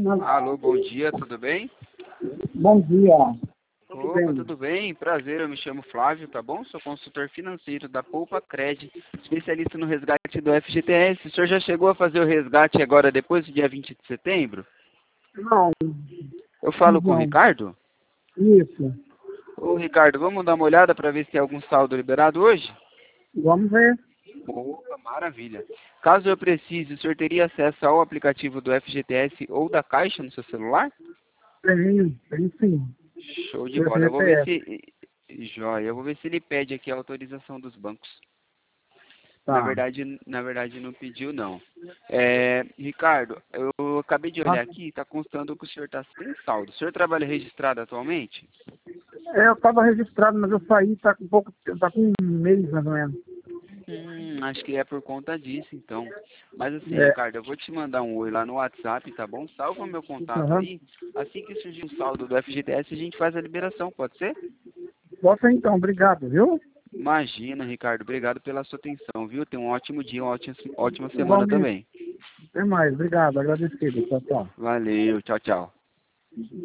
Alô, bom dia, tudo bem? Bom dia. Opa, tudo bem? Prazer, eu me chamo Flávio, tá bom? Sou consultor financeiro da Poupa Cred, especialista no resgate do FGTS. O senhor já chegou a fazer o resgate agora depois do dia 20 de setembro? Não, Eu falo com o não. Ricardo? Isso. Ô Ricardo, vamos dar uma olhada para ver se tem algum saldo liberado hoje? Vamos ver. Opa, maravilha. Caso eu precise, o senhor teria acesso ao aplicativo do FGTS ou da Caixa no seu celular? Tem sim. Show de Seu bola. Eu vou ver GPS. se... Joia, eu vou ver se ele pede aqui a autorização dos bancos. Tá. Na verdade não pediu não. Ricardo, eu acabei de olhar Ah, aqui, está constando que o senhor está sem saldo. O senhor trabalha registrado atualmente? eu estava registrado, mas eu saí, tá com um mês mais ou menos. Acho que é por conta disso, então. Mas assim, É. Ricardo, eu vou te mandar um oi lá no WhatsApp, tá bom? Salva meu contato Aham. aí. Assim que surgir um saldo do FGTS, a gente faz a liberação, pode ser? Bota aí, então, obrigado, viu? Imagina, Ricardo. Obrigado pela sua atenção, viu? Tenha um ótimo dia, uma ótima semana Igualmente. também. Até mais, obrigado, agradecido. Tchau, tchau. Valeu, tchau, tchau.